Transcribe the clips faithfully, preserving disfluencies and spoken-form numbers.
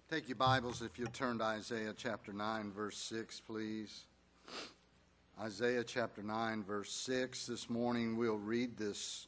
Take your Bibles, if you'll turn to Isaiah chapter nine, verse six, please. Isaiah chapter nine, verse six. This morning we'll read this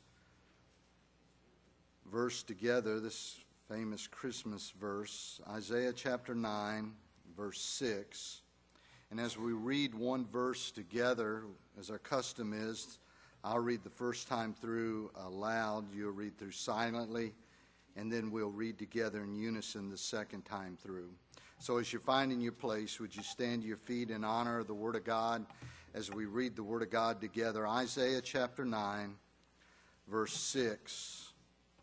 verse together, this famous Christmas verse. Isaiah chapter nine, verse six. And as we read one verse together, as our custom is, I'll read the first time through aloud, you'll read through silently, and then we'll read together in unison the second time through. So as you're finding your place, would you stand to your feet in honor of the Word of God as we read the Word of God together? Isaiah chapter nine, verse six.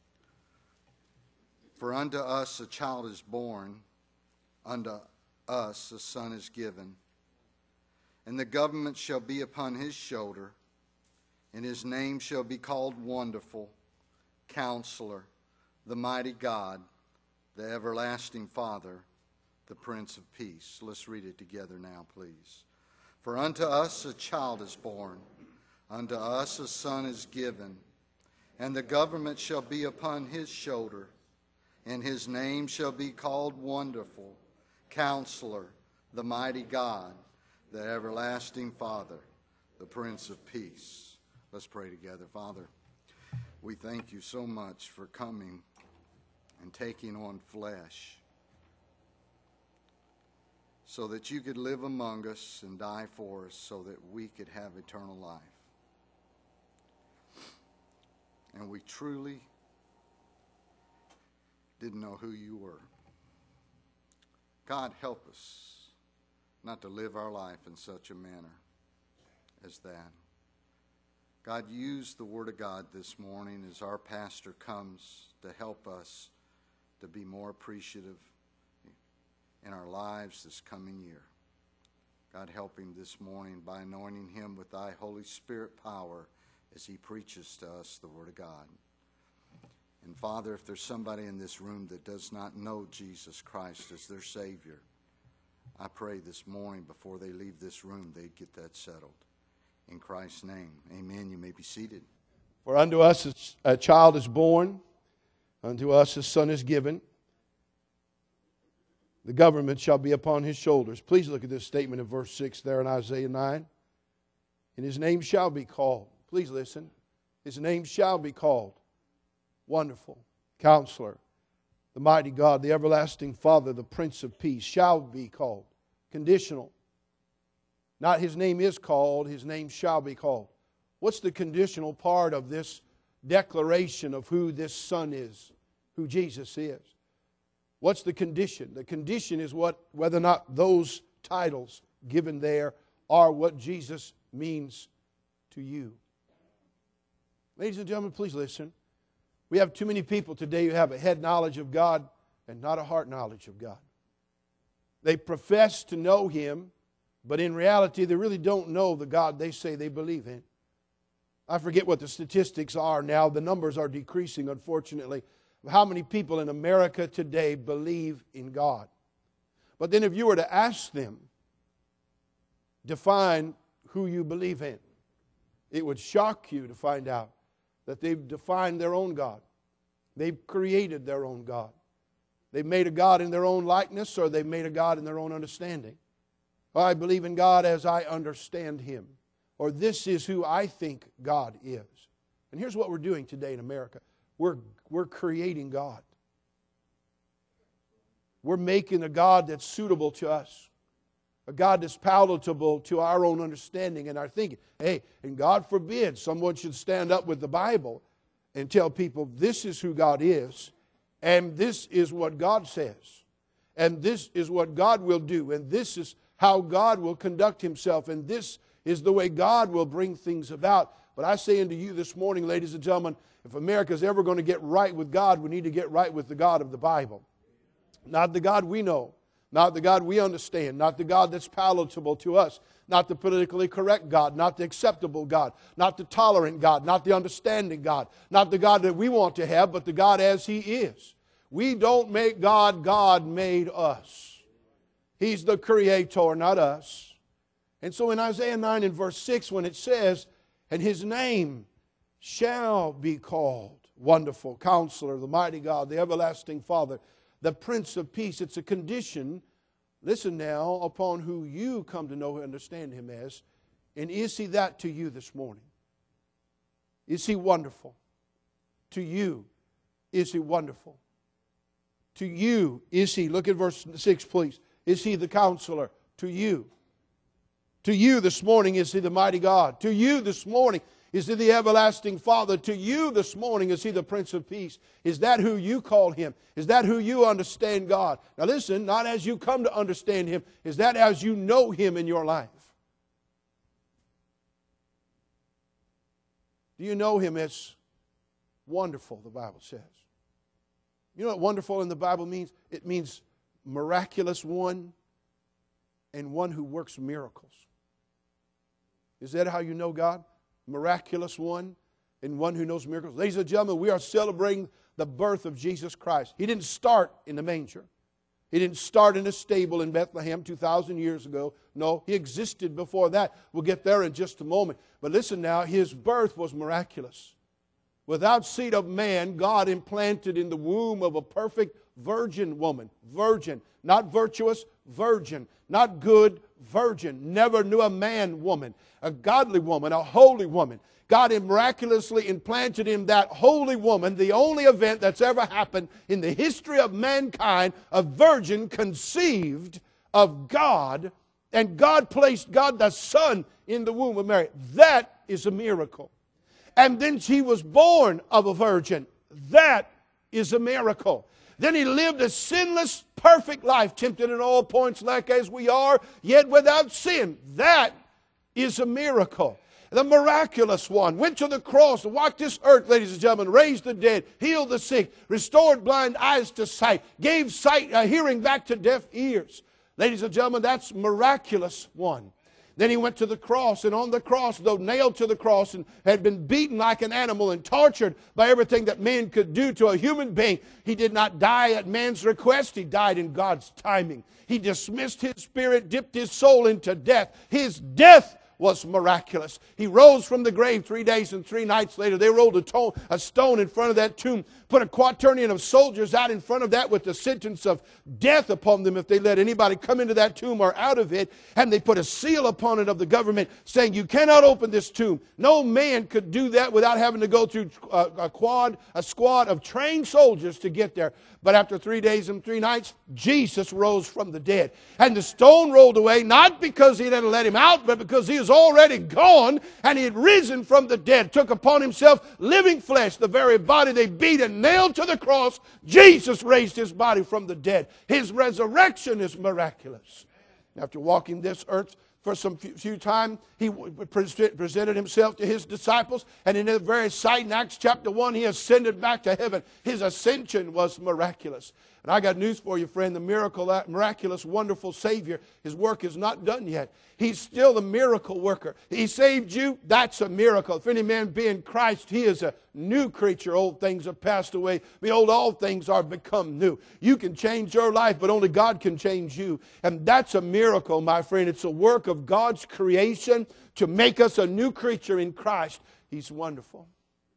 For unto us a child is born, unto us a son is given, and the government shall be upon his shoulder, and his name shall be called Wonderful, Counselor, the Mighty God, the Everlasting Father, the Prince of Peace. Let's read it together now, please. For unto us a child is born, unto us a son is given, and the government shall be upon his shoulder, and his name shall be called Wonderful, Counselor, the Mighty God, the Everlasting Father, the Prince of Peace. Let's pray together. Father, we thank you so much for coming and taking on flesh so that you could live among us and die for us so that we could have eternal life. And we truly didn't know who you were. God, help us not to live our life in such a manner as that. God, use the Word of God this morning as our pastor comes to help us to be more appreciative in our lives this coming year. God, help him this morning by anointing him with thy Holy Spirit power as he preaches to us the Word of God. And Father, if there's somebody in this room that does not know Jesus Christ as their Savior, I pray this morning before they leave this room, they'd get that settled. In Christ's name, amen. You may be seated. For unto us a child is born, unto us a son is given. The government shall be upon his shoulders. Please look at this statement in verse six there in Isaiah nine. And his name shall be called. Please listen. His name shall be called Wonderful, Counselor, the Mighty God, the Everlasting Father, the Prince of Peace. Shall be called. Conditional. Not his name is called, his name shall be called. What's the conditional part of this declaration of who this Son is, who Jesus is? What's the condition? The condition is what, whether or not those titles given there are what Jesus means to you. Ladies and gentlemen, please listen. We have too many people today who have a head knowledge of God and not a heart knowledge of God. They profess to know Him, but in reality, they really don't know the God they say they believe in. I forget what the statistics are now. The numbers are decreasing, unfortunately, of how many people in America today believe in God. But then if you were to ask them, define who you believe in, it would shock you to find out that they've defined their own God. They've created their own God. They've made a God in their own likeness, or they've made a God in their own understanding. I believe in God as I understand Him. Or this is who I think God is. And here's what we're doing today in America. We're, we're creating God. We're making a God that's suitable to us. A God that's palatable to our own understanding and our thinking. Hey, and God forbid someone should stand up with the Bible and tell people this is who God is, and this is what God says, and this is what God will do, and this is how God will conduct Himself, and this is the way God will bring things about. But I say unto you this morning, ladies and gentlemen, if America's ever going to get right with God, we need to get right with the God of the Bible. Not the God we know, not the God we understand, not the God that's palatable to us, not the politically correct God, not the acceptable God, not the tolerant God, not the understanding God, not the God that we want to have, but the God as He is. We don't make God, God made us. He's the Creator, not us. And so in Isaiah nine and verse six, when it says, and His name shall be called Wonderful, Counselor, the Mighty God, the Everlasting Father, the Prince of Peace. It's a condition, listen now, upon who you come to know and understand Him as. And is He that to you this morning? Is He wonderful? To you, is He wonderful? To you, is He, look at verse six please, is He the Counselor? To you. To you this morning, is He the mighty God? To you this morning, is He the everlasting Father? To you this morning, is He the Prince of Peace? Is that who you call Him? Is that who you understand God? Now listen, not as you come to understand Him, is that as you know Him in your life? Do you know Him as wonderful, the Bible says? You know what wonderful in the Bible means? It means miraculous one and one who works miracles. Is that how you know God? Miraculous one and one who knows miracles. Ladies and gentlemen, we are celebrating the birth of Jesus Christ. He didn't start in the manger. He didn't start in a stable in Bethlehem two thousand years ago. No, He existed before that. We'll get there in just a moment. But listen now, His birth was miraculous. Without seed of man, God implanted in the womb of a perfect virgin woman. Virgin. Not virtuous, virgin. Not good, virgin. Never knew a man woman. A godly woman, a holy woman. God miraculously implanted in that holy woman the only event that's ever happened in the history of mankind, a virgin conceived of God, and God placed God the Son in the womb of Mary. That is a miracle. And then she was born of a virgin. That is a miracle. Then He lived a sinless, perfect life, tempted in all points like as we are, yet without sin. That is a miracle. The miraculous one went to the cross, walked this earth, ladies and gentlemen, raised the dead, healed the sick, restored blind eyes to sight, gave sight, uh, hearing back to deaf ears. Ladies and gentlemen, that's miraculous one. Then He went to the cross, and on the cross, though nailed to the cross and had been beaten like an animal and tortured by everything that man could do to a human being, He did not die at man's request. He died in God's timing. He dismissed His spirit, dipped His soul into death. His death was miraculous. He rose from the grave three days and three nights later. They rolled a, to- a stone in front of that tomb, put a quaternion of soldiers out in front of that with the sentence of death upon them if they let anybody come into that tomb or out of it. And they put a seal upon it of the government saying, you cannot open this tomb. No man could do that without having to go through a, a quad, a squad of trained soldiers to get there. But after three days and three nights, Jesus rose from the dead. And the stone rolled away, not because He didn't let Him out, but because He was already gone and He had risen from the dead, took upon Himself living flesh, the very body they beat and nailed to the cross. Jesus raised His body from the dead. His resurrection is miraculous. After walking this earth for some few, few time, He presented Himself to His disciples, and in the very sight in Acts chapter one, He ascended back to heaven. His ascension was miraculous. And I got news for you, friend. The miracle, that miraculous, wonderful Savior, His work is not done yet. He's still the miracle worker. He saved you. That's a miracle. If any man be in Christ, he is a new creature. Old things have passed away. Behold, all things are become new. You can change your life, but only God can change you. And that's a miracle, my friend. It's a work of God's creation to make us a new creature in Christ. He's wonderful.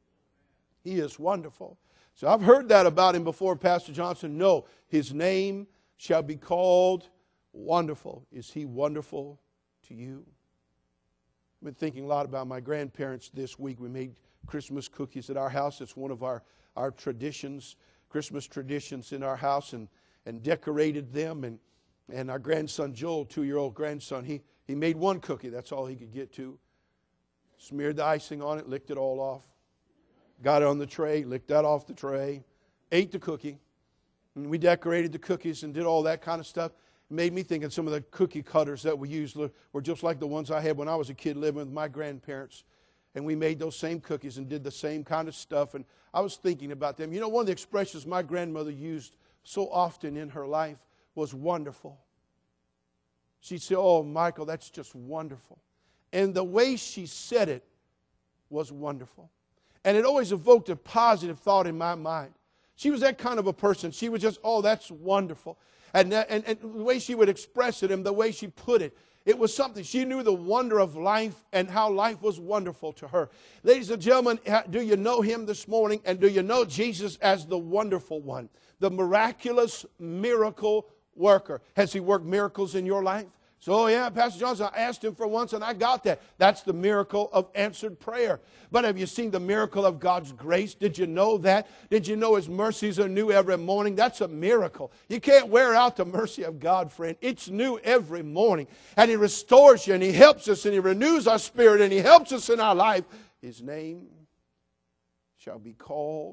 He is wonderful. So I've heard that about Him before, Pastor Johnson. No, His name shall be called Wonderful. Is He wonderful to you? I've been thinking a lot about my grandparents this week. We made Christmas cookies at our house. It's one of our, our traditions, Christmas traditions in our house, and, and decorated them. And, and our grandson, Joel, two-year-old grandson, he, he made one cookie. That's all he could get to. Smeared the icing on it, licked it all off. Got it on the tray, licked that off the tray, ate the cookie. And we decorated the cookies and did all that kind of stuff. It made me think of some of the cookie cutters that we used were just like the ones I had when I was a kid living with my grandparents. And we made those same cookies and did the same kind of stuff. And I was thinking about them. You know, one of the expressions my grandmother used so often in her life was wonderful. She'd say, oh, Michael, that's just wonderful. And the way she said it was wonderful. And it always evoked a positive thought in my mind. She was that kind of a person. She was just, oh, that's wonderful. And, and, and the way she would express it and the way she put it, It was something. She knew the wonder of life and how life was wonderful to her. Ladies and gentlemen, do you know Him this morning? And do you know Jesus as the wonderful one? The miraculous miracle worker. Has He worked miracles in your life? So, oh yeah, Pastor Johnson, I asked Him for once and I got that. That's the miracle of answered prayer. But have you seen the miracle of God's grace? Did you know that? Did you know His mercies are new every morning? That's a miracle. You can't wear out the mercy of God, friend. It's new every morning. And He restores you and He helps us and He renews our spirit and He helps us in our life. His name shall be called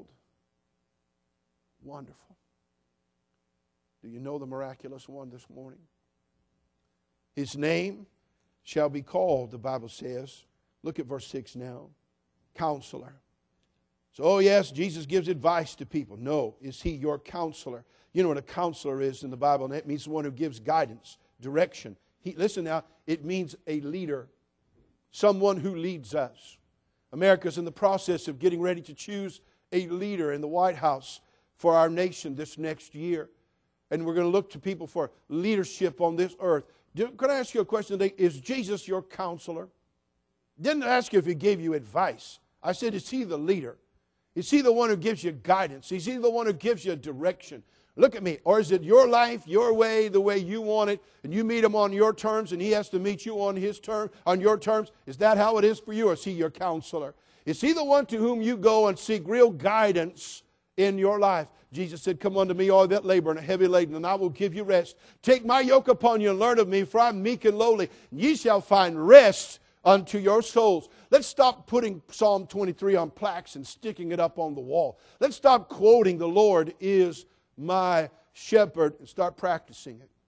Wonderful. Do you know the miraculous one this morning? His name shall be called, the Bible says. Look at verse six now. Counselor. So, oh yes, Jesus gives advice to people. No, is He your counselor? You know what a counselor is in the Bible, and that means one who gives guidance, direction. He, listen now, it means a leader, someone who leads us. America's in the process of getting ready to choose a leader in the White House for our nation this next year. And we're going to look to people for leadership on this earth. Do, could I ask you a question today? Is Jesus your counselor? Didn't ask you if He gave you advice. I said, is He the leader? Is He the one who gives you guidance? Is He the one who gives you direction? Look at me. Or is it your life, your way, the way you want it, and you meet Him on your terms, and He has to meet you on His term, on your terms? Is that how it is for you, or is He your counselor? Is He the one to whom you go and seek real guidance in your life? Jesus said, come unto me, all that labor and are heavy laden, and I will give you rest. Take my yoke upon you and learn of me, for I am meek and lowly, and ye shall find rest unto your souls. Let's stop putting Psalm twenty-three on plaques and sticking it up on the wall. Let's stop quoting, the Lord is my shepherd, and start practicing it.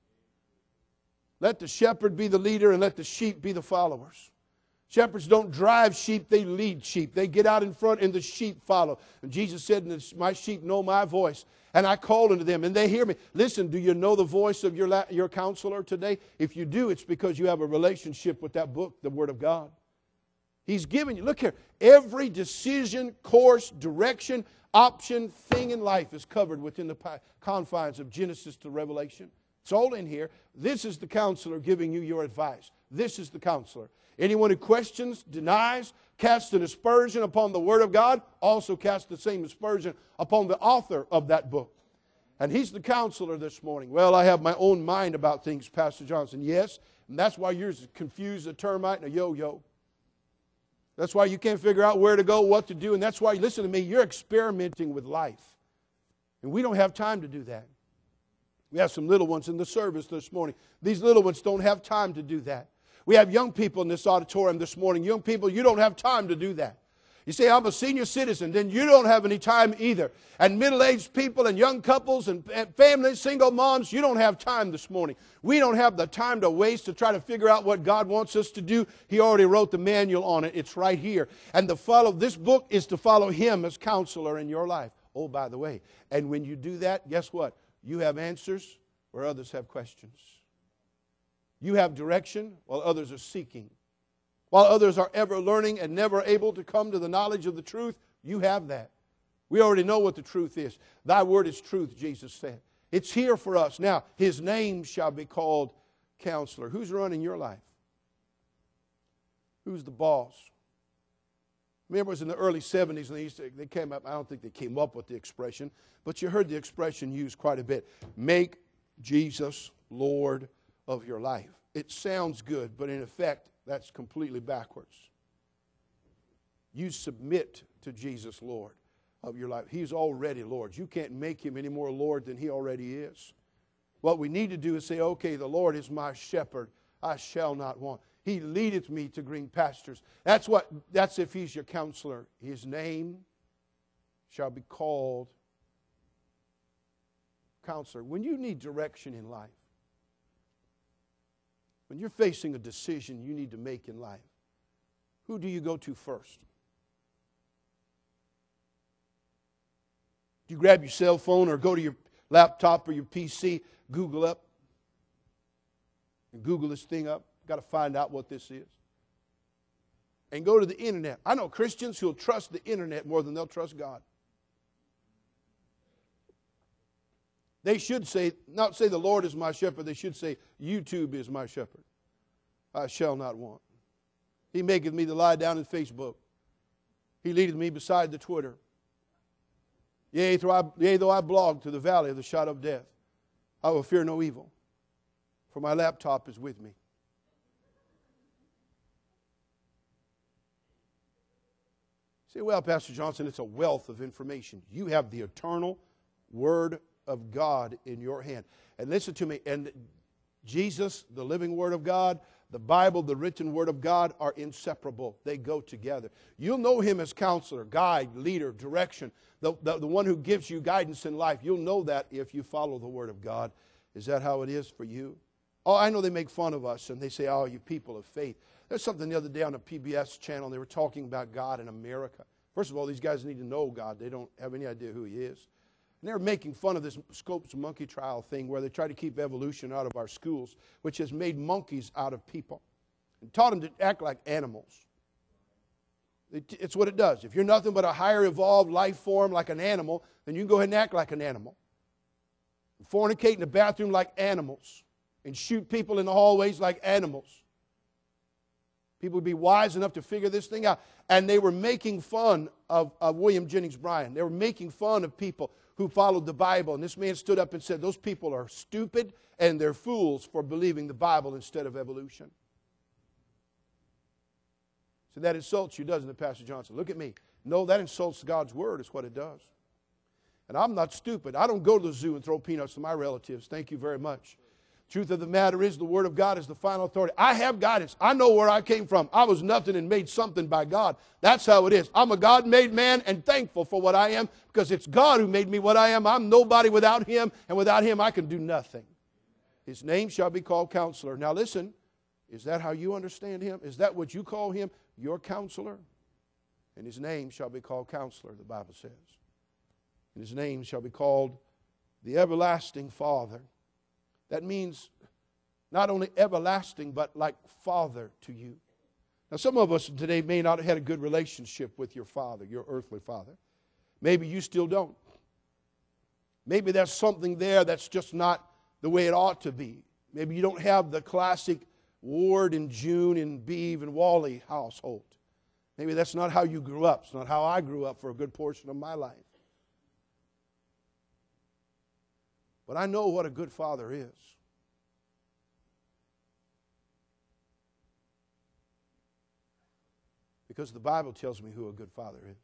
Let the shepherd be the leader and let the sheep be the followers. Shepherds don't drive sheep, they lead sheep. They get out in front and the sheep follow. And Jesus said, my sheep know my voice. And I call unto them and they hear me. Listen, do you know the voice of your, your counselor today? If you do, it's because you have a relationship with that book, the Word of God. He's given you, look here, every decision, course, direction, option, thing in life is covered within the confines of Genesis to Revelation. It's all in here. This is the counselor giving you your advice. This is the counselor. Anyone who questions, denies, casts an aspersion upon the Word of God, also casts the same aspersion upon the author of that book. And he's the counselor this morning. Well, I have my own mind about things, Pastor Johnson. Yes, and that's why you're as confused as a termite and a yo-yo. That's why you can't figure out where to go, what to do, and that's why, listen to me, you're experimenting with life. And we don't have time to do that. We have some little ones in the service this morning. These little ones don't have time to do that. We have young people in this auditorium this morning. Young people, you don't have time to do that. You say, I'm a senior citizen, then you don't have any time either. And middle-aged people and young couples and families, single moms, you don't have time this morning. We don't have the time to waste to try to figure out what God wants us to do. He already wrote the manual on it. It's right here. And to follow this book is to follow Him as counselor in your life. Oh, by the way, and when you do that, guess what? You have answers where others have questions. You have direction while others are seeking. While others are ever learning and never able to come to the knowledge of the truth, you have that. We already know what the truth is. Thy word is truth, Jesus said. It's here for us. Now, His name shall be called Counselor. Who's running your life? Who's the boss? Remember, it was in the early seventies, and they, used to, they came up, I don't think they came up with the expression, but you heard the expression used quite a bit. Make Jesus Lord of your life. It sounds good, but in effect, that's completely backwards. You submit to Jesus, Lord of your life. He's already Lord. You can't make Him any more Lord than He already is. What we need to do is say, okay, the Lord is my shepherd. I shall not want. He leadeth me to green pastures. That's what. That's if He's your counselor. His name shall be called Counselor. When you need direction in life, when you're facing a decision you need to make in life, who do you go to first? Do you grab your cell phone or go to your laptop or your P C, Google up, and Google this thing up? Got to find out what this is. And go to the internet. I know Christians who'll trust the internet more than they'll trust God. They should say, not say the Lord is my shepherd, they should say YouTube is my shepherd. I shall not want. He maketh me to lie down in Facebook. He leadeth me beside the Twitter. Yea, though I, yea, though I blog to the valley of the shadow of death, I will fear no evil, for my laptop is with me. Say, well, Pastor Johnson, it's a wealth of information. You have the eternal Word of God in your hand. And listen to me, and Jesus, the living Word of God, the Bible, the written Word of God are inseparable. They go together. You'll know Him as counselor, guide, leader, direction, the, the, the one who gives you guidance in life. You'll know that if you follow the Word of God. Is that how it is for you? Oh, I know they make fun of us and they say, oh, you people of faith. There's something the other day on a P B S channel. They were talking about God in America. First of all, these guys need to know God. They don't have any idea who He is. And they were making fun of this Scopes monkey trial thing where they try to keep evolution out of our schools, which has made monkeys out of people and taught them to act like animals. It's what it does. If you're nothing but a higher evolved life form like an animal, then you can go ahead and act like an animal. Fornicate in the bathroom like animals and shoot people in the hallways like animals. People would be wise enough to figure this thing out. And they were making fun of, of William Jennings Bryan. They were making fun of people who followed the Bible. And this man stood up and said, those people are stupid and they're fools for believing the Bible instead of evolution. So that insults you, doesn't it, Pastor Johnson? Look at me. No, that insults God's Word is what it does. And I'm not stupid. I don't go to the zoo and throw peanuts to my relatives. Thank you very much. Truth of the matter is the Word of God is the final authority. I have guidance. I know where I came from. I was nothing and made something by God. That's how it is. I'm a God-made man and thankful for what I am because it's God who made me what I am. I'm nobody without Him, and without Him I can do nothing. His name shall be called Counselor. Now listen, is that how you understand Him? Is that what you call Him? Your Counselor? And His name shall be called Counselor, the Bible says. And His name shall be called the Everlasting Father. That means not only everlasting, but like Father to you. Now, some of us today may not have had a good relationship with your father, your earthly father. Maybe you still don't. Maybe there's something there that's just not the way it ought to be. Maybe you don't have the classic Ward and June and Beeve and Wally household. Maybe that's not how you grew up. It's not how I grew up for a good portion of my life. But I know what a good father is. Because the Bible tells me who a good father is.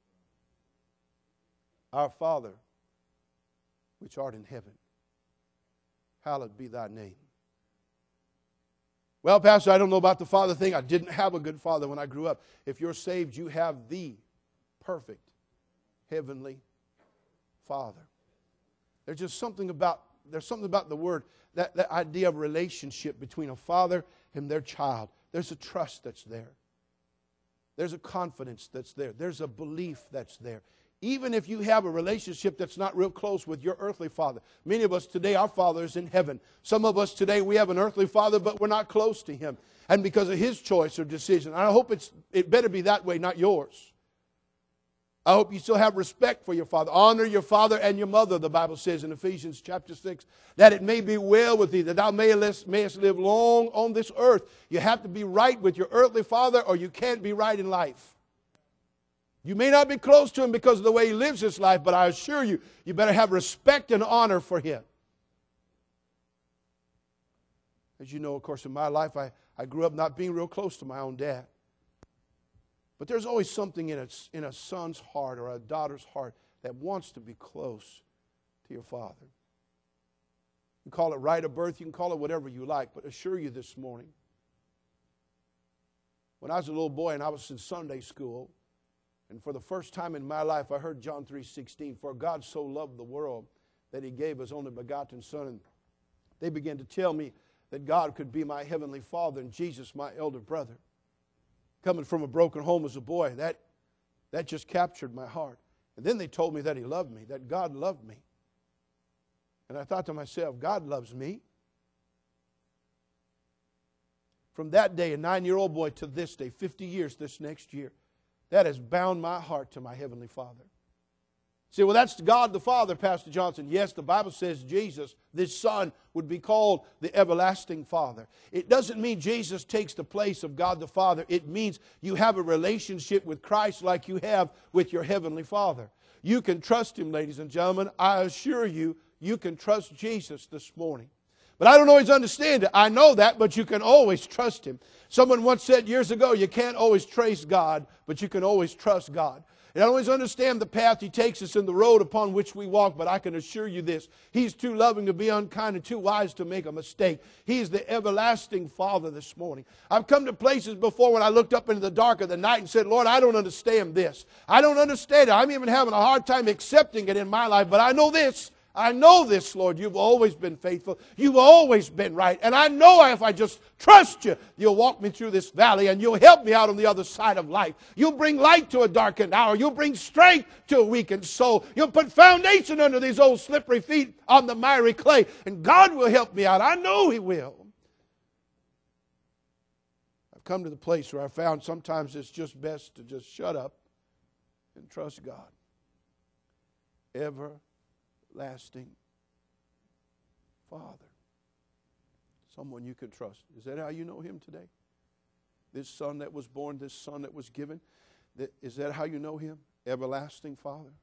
Our Father, which art in heaven, hallowed be thy name. Well, Pastor, I don't know about the father thing. I didn't have a good father when I grew up. If you're saved, you have the perfect heavenly Father. There's just something about, there's something about the word, that, that idea of relationship between a father and their child. There's a trust that's there. There's a confidence that's there. There's a belief that's there. Even if you have a relationship that's not real close with your earthly father. Many of us today, our Father is in heaven. Some of us today, we have an earthly father, but we're not close to Him. And because of His choice or decision. I hope it's it better be that way, not yours. I hope you still have respect for your father. Honor your father and your mother, the Bible says in Ephesians chapter six, that it may be well with thee, that thou mayest, mayest live long on this earth. You have to be right with your earthly father or you can't be right in life. You may not be close to him because of the way he lives his life, but I assure you, you better have respect and honor for him. As you know, of course, in my life, I, I grew up not being real close to my own dad. But there's always something in a, in a son's heart or a daughter's heart that wants to be close to your father. You can call it right of birth, you can call it whatever you like, but assure you this morning, when I was a little boy and I was in Sunday school, and for the first time in my life I heard John three sixteen, for God so loved the world that He gave His only begotten Son. And they began to tell me that God could be my heavenly Father and Jesus my elder brother. Coming from a broken home as a boy, that, that just captured my heart. And then they told me that He loved me, that God loved me. And I thought to myself, God loves me. From that day, a nine-year-old boy, to this day, fifty years this next year, that has bound my heart to my Heavenly Father. Say, well, that's God the Father, Pastor Johnson. Yes, the Bible says Jesus, this Son, would be called the everlasting Father. It doesn't mean Jesus takes the place of God the Father. It means you have a relationship with Christ like you have with your Heavenly Father. You can trust Him, ladies and gentlemen. I assure you, you can trust Jesus this morning. But I don't always understand it. I know that, but you can always trust Him. Someone once said years ago, you can't always trace God, but you can always trust God. And I don't always understand the path He takes us in the road upon which we walk, but I can assure you this. He's too loving to be unkind and too wise to make a mistake. He is the everlasting Father this morning. I've come to places before when I looked up into the dark of the night and said, Lord, I don't understand this. I don't understand it. I'm even having a hard time accepting it in my life, but I know this. I know this, Lord. You've always been faithful. You've always been right. And I know if I just trust You, You'll walk me through this valley and You'll help me out on the other side of life. You'll bring light to a darkened hour. You'll bring strength to a weakened soul. You'll put foundation under these old slippery feet on the miry clay. And God will help me out. I know He will. I've come to the place where I found sometimes it's just best to just shut up and trust God. Ever lasting Father. Someone you can trust. Is that how you know Him today? This Son that was born, this Son that was given. Is that how you know Him? Everlasting Father.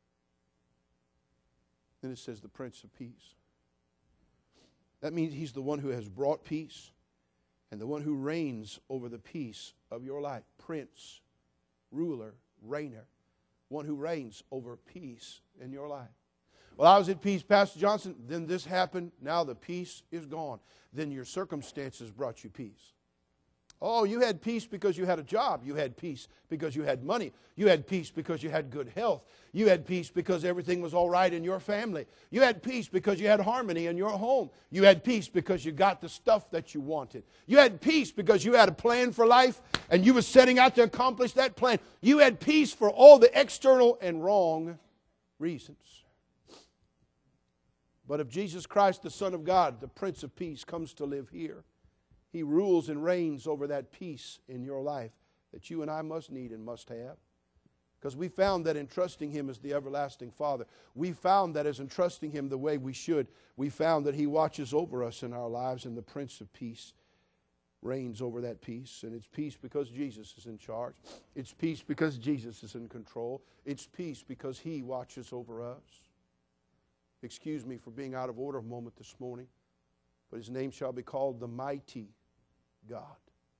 Then it says the Prince of Peace. That means He's the one who has brought peace and the one who reigns over the peace of your life. Prince, ruler, reigner. One who reigns over peace in your life. Well, I was at peace, Pastor Johnson. Then this happened. Now the peace is gone. Then your circumstances brought you peace. Oh, you had peace because you had a job. You had peace because you had money. You had peace because you had good health. You had peace because everything was all right in your family. You had peace because you had harmony in your home. You had peace because you got the stuff that you wanted. You had peace because you had a plan for life and you were setting out to accomplish that plan. You had peace for all the external and wrong reasons. But if Jesus Christ, the Son of God, the Prince of Peace, comes to live here, He rules and reigns over that peace in your life that you and I must need and must have. Because we found that in trusting Him as the everlasting Father, we found that as in trusting Him the way we should, we found that He watches over us in our lives, and the Prince of Peace reigns over that peace. And it's peace because Jesus is in charge. It's peace because Jesus is in control. It's peace because He watches over us. Excuse me for being out of order a moment this morning, but His name shall be called the Mighty God.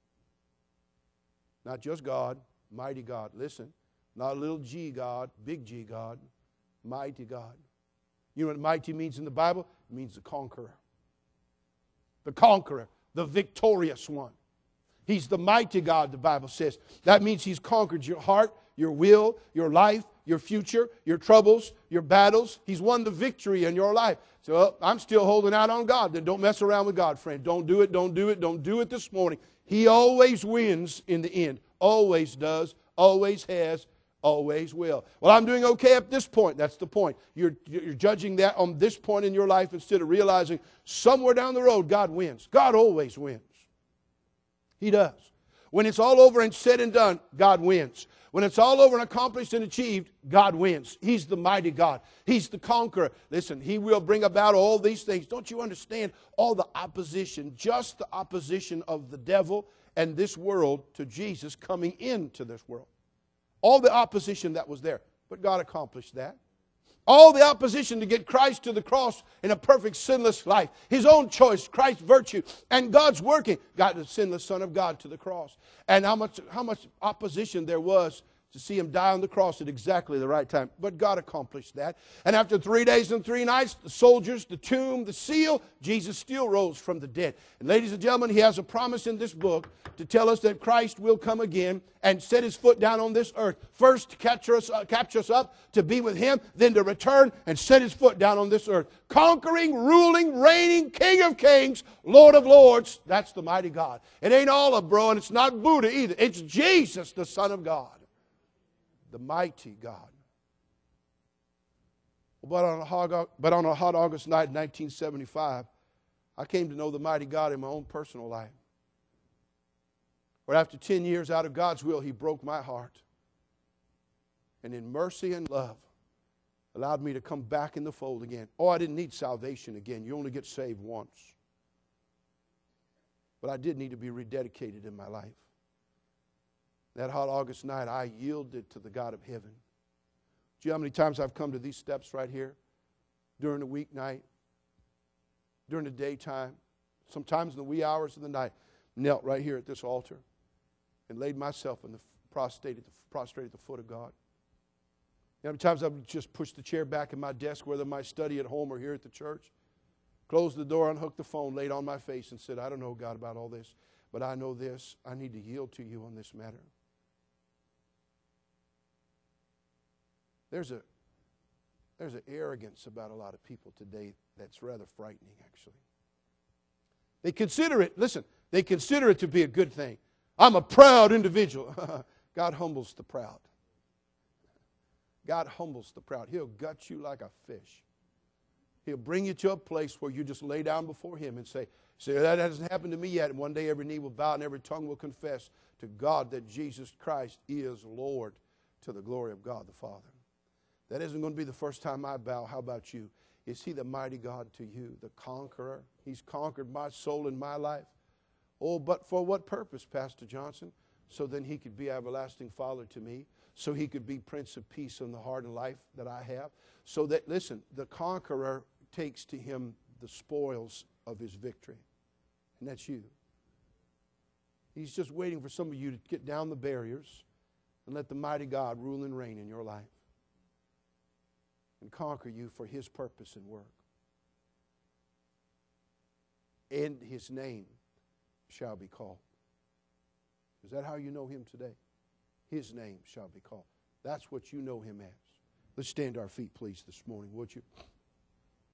Not just God, Mighty God. Listen, not little g God, big G God, Mighty God. You know what mighty means in the Bible? It means the conqueror. The conqueror, the victorious one. He's the mighty God, the Bible says. That means He's conquered your heart, your will, your life, your future, your troubles, your battles. He's won the victory in your life. So well, I'm still holding out on God. Then don't mess around with God, friend. Don't do it, don't do it, don't do it this morning. He always wins in the end. Always does, always has, always will. Well, I'm doing okay at this point. That's the point. You're, you're judging that on this point in your life instead of realizing somewhere down the road God wins. God always wins. He does. When it's all over and said and done, God wins. When it's all over and accomplished and achieved, God wins. He's the mighty God. He's the conqueror. Listen, He will bring about all these things. Don't you understand all the opposition, just the opposition of the devil and this world to Jesus coming into this world? All the opposition that was there. But God accomplished that. All the opposition to get Christ to the cross in a perfect sinless life. His own choice, Christ's virtue, and God's working. Got the sinless Son of God to the cross. And how much, how much opposition there was to see Him die on the cross at exactly the right time. But God accomplished that. And after three days and three nights, the soldiers, the tomb, the seal, Jesus still rose from the dead. And ladies and gentlemen, He has a promise in this book to tell us that Christ will come again and set His foot down on this earth. First to capture us, uh, capture us up to be with Him, then to return and set His foot down on this earth. Conquering, ruling, reigning, King of kings, Lord of lords. That's the mighty God. It ain't Allah, bro, and it's not Buddha either. It's Jesus, the Son of God. The mighty God. But on, a hot, but on a hot August night in nineteen seventy-five, I came to know the mighty God in my own personal life. But after ten years out of God's will, He broke my heart. And in mercy and love, allowed me to come back in the fold again. Oh, I didn't need salvation again. You only get saved once. But I did need to be rededicated in my life. That hot August night, I yielded to the God of heaven. Do you know how many times I've come to these steps right here? During the weeknight, during the daytime, sometimes in the wee hours of the night, knelt right here at this altar and laid myself in the prostrate at the, prostrate at the foot of God. You know how many times I've just pushed the chair back in my desk, whether my study at home or here at the church, closed the door, unhooked the phone, laid on my face and said, I don't know, God, about all this, but I know this. I need to yield to you on this matter. There's a there's an arrogance about a lot of people today that's rather frightening, actually. They consider it, listen, they consider it to be a good thing. I'm a proud individual. God humbles the proud. God humbles the proud. He'll gut you like a fish. He'll bring you to a place where you just lay down before Him and say, say, that hasn't happened to me yet. And one day every knee will bow and every tongue will confess to God that Jesus Christ is Lord, to the glory of God the Father. That isn't going to be the first time I bow. How about you? Is He the mighty God to you, the conqueror? He's conquered my soul and my life. Oh, but for what purpose, Pastor Johnson? So then He could be everlasting Father to me. So He could be Prince of Peace in the heart and life that I have. So that, listen, the conqueror takes to him the spoils of his victory. And that's you. He's just waiting for some of you to get down the barriers and let the mighty God rule and reign in your life and conquer you for His purpose and work. And His name shall be called. Is that how you know Him today? His name shall be called. That's what you know Him as. Let's stand to our feet, please, this morning, would you?